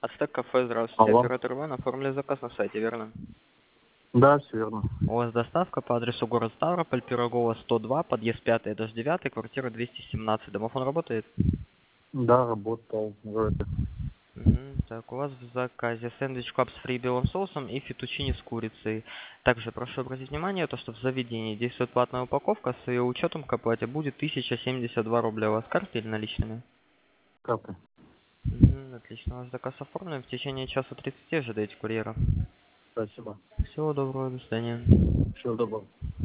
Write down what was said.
Ацтек кафе, здравствуйте. Алло. Оператор Иван, оформили заказ на сайте, верно? Да, все верно. У вас доставка по адресу город Ставрополь, Пирогова, 102, подъезд 5, этаж 9, квартира 217. Домофон работает? Да, работал вроде. Так, у вас в заказе сэндвич клаб с фри белым соусом и фетучини с курицей. Также прошу обратить внимание, то, что в заведении действует платная упаковка, с ее учетом к оплате будет 1072 рубля. У вас карты или наличными? Карты. Отлично, ваш заказ оформлен. В течение часа 30 ожидайте курьера. Спасибо. Всего доброго, до свидания. Всего доброго.